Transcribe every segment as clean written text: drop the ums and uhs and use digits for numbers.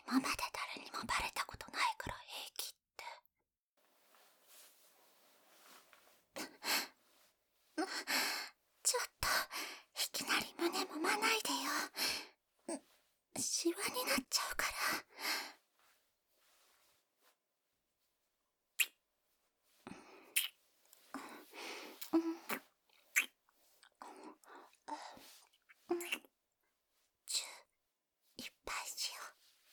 今まで誰にもバレたことないから平気って。ちょっといきなり胸揉まないでよ。シワになっちゃうから。チューいっぱいしよ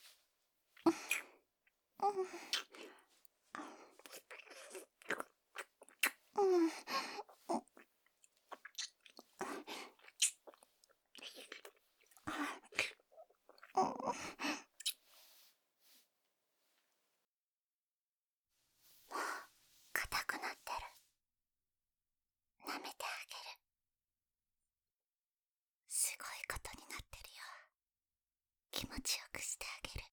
う。硬くなってる。舐めてあげる。すごいことになってるよ。気持ちよくしてあげる。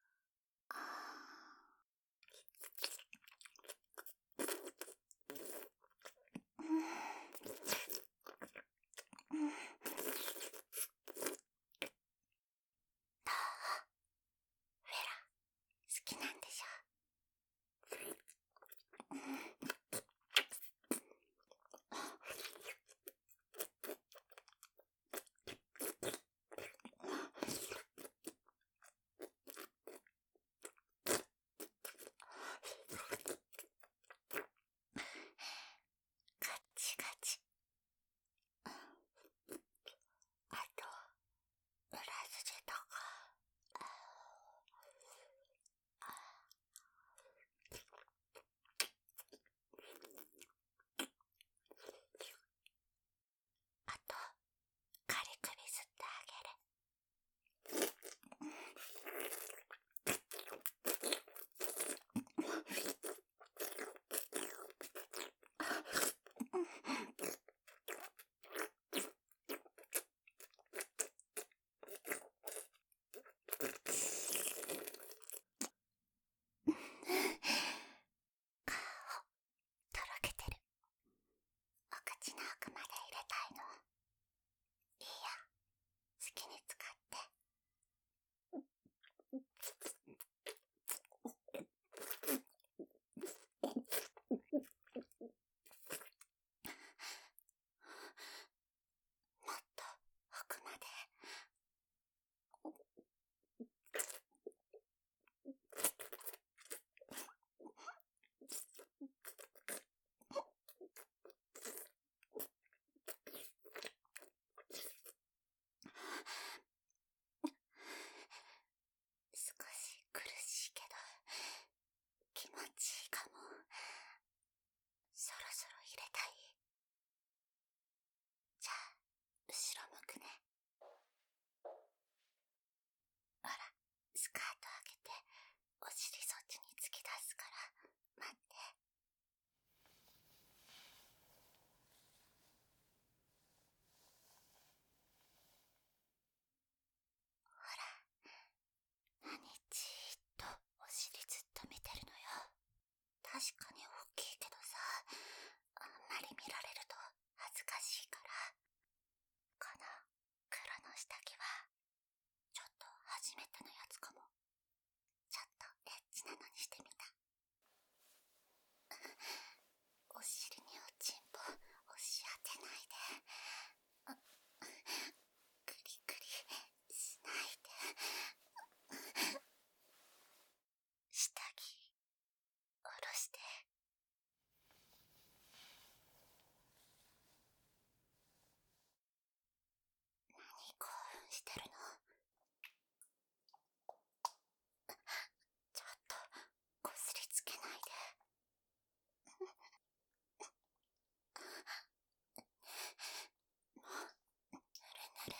どう？フェラ好きなんでしょ？ガチガチ。あと裏筋とか。あと軽くリスってあげる。顔とろけてる。お口の奥まで入れたいの？いいや、好きに使って。もっと奥まで。少し苦しいけど気持ちいいかも。そろそろ入れたい？じゃあ後ろ向くね。ほら、スカート上げてお尻そっちに突き出すから待って。ほら、何じーっとお尻ずっと見てるのよ。確かに大きいけどさ、あんまり見られると恥ずかしいから。この黒の下着はちょっと初めてのやつかも。ちょっとエッチなのにしてみた。お尻におちんぽ押し当てないで。クリクリしないで。下着下ろして。何興奮してるの？ちょっとこすりつけないで。もうぬるぬる。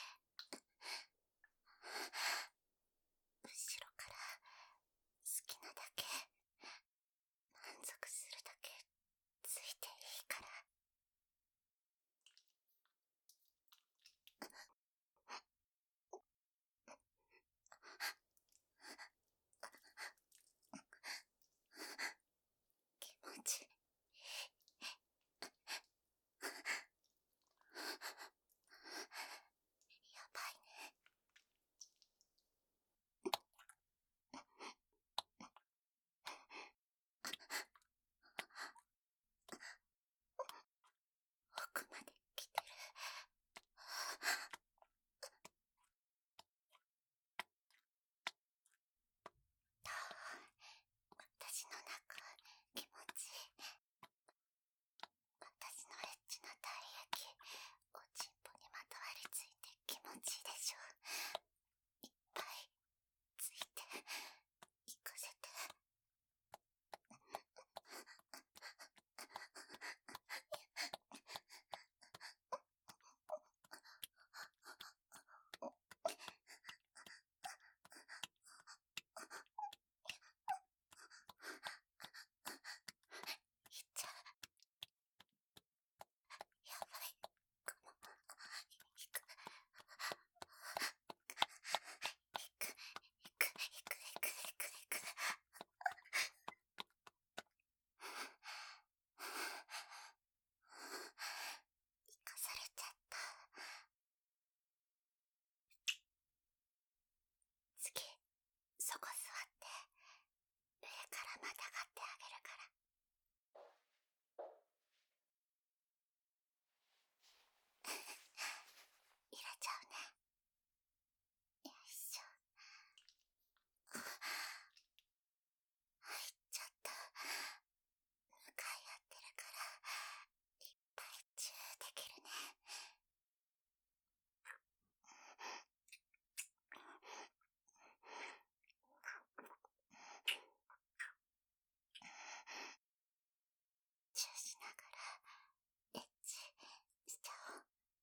後ろから好きなだけ満足するだけついていいから。 からまたがってあげるから。入れちゃうね。よいしょ。入っちゃった。向かい合ってるからいっぱいチューできるね。チューしながらエッチしちゃおう。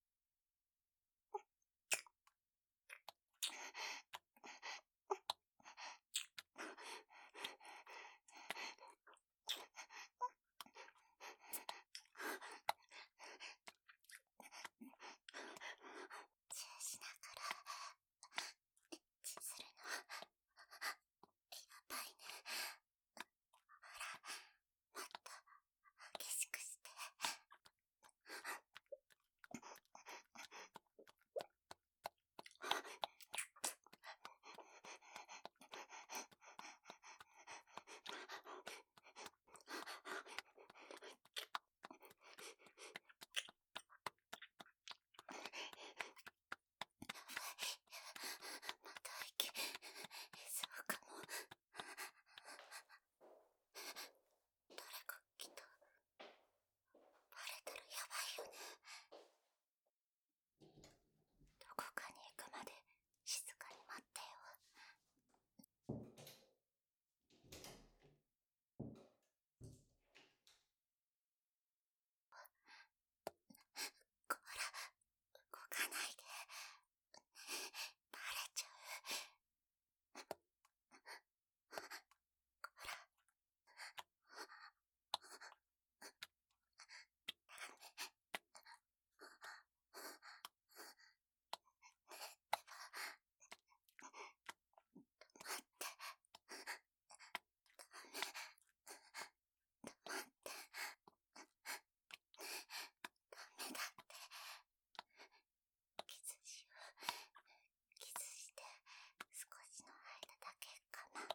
チューしながらエッチするのやばいね。ほら、もっと激しくして。また息そうかも。誰か来た。バレたらやばいよね。どこかに行くまで静かに待ってよ。こら、動かないで。バレちゃう。こら。ダメだって。キスしよう。キスして少しの間だけかな。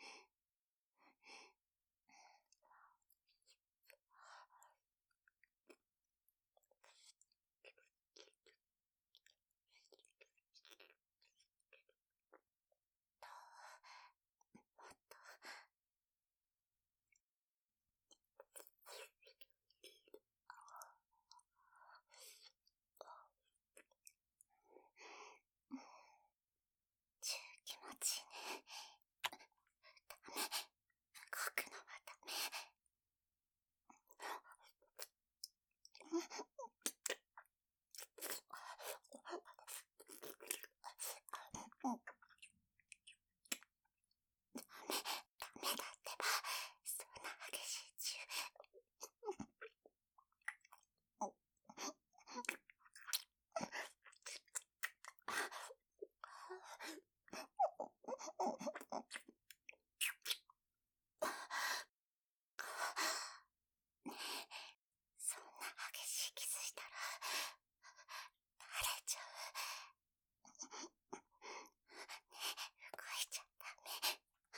もっと。チュー気持ちいいね。ダメ。動くのはダメ。ダメだってば。そんな激しいチュー。ねえ、そんな激しいキスしたらバレちゃう。ねえ、動いちゃダメ。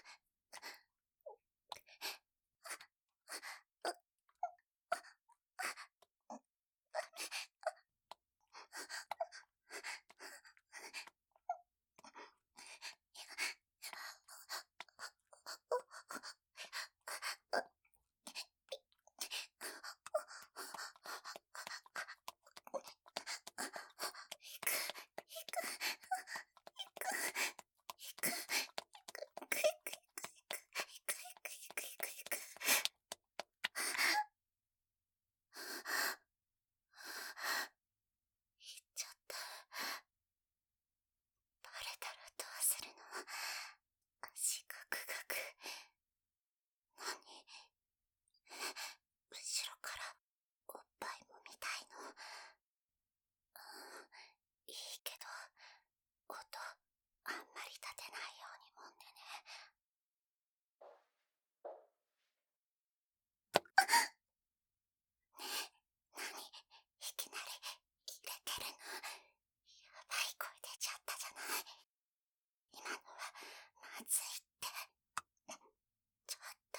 行っちゃった。バレたらどうするの？足ガクガク。何？後ろからおっぱいも見たいの？いいけど、音あんまり立てないようにもんでね。ねえ、何？いきなり入れてるの？やばい声出ちゃったじゃない。今のはまずいって。ちょっと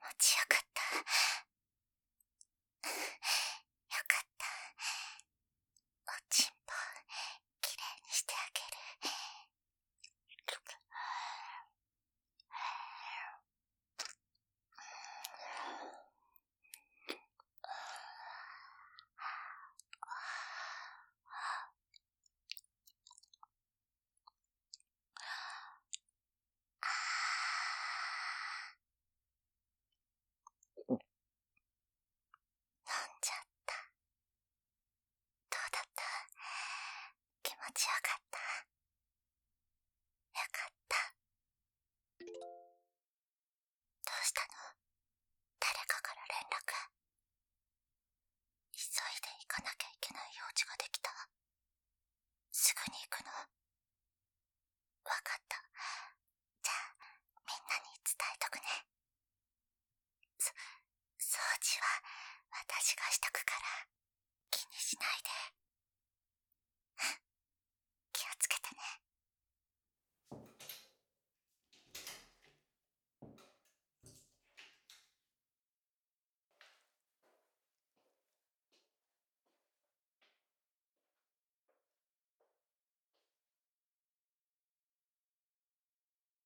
ちよかった。よかった。おちんぽきれいにしてあげる。飲んじゃった。どうだった？気持ちよかった？よかった。どうしたの？誰かから連絡？急いで行かなきゃいけない用事ができた？すぐに行くの？わかった。じゃあ、みんなに伝えとくね。掃除は私がしとくから気にしないで。気をつけてね。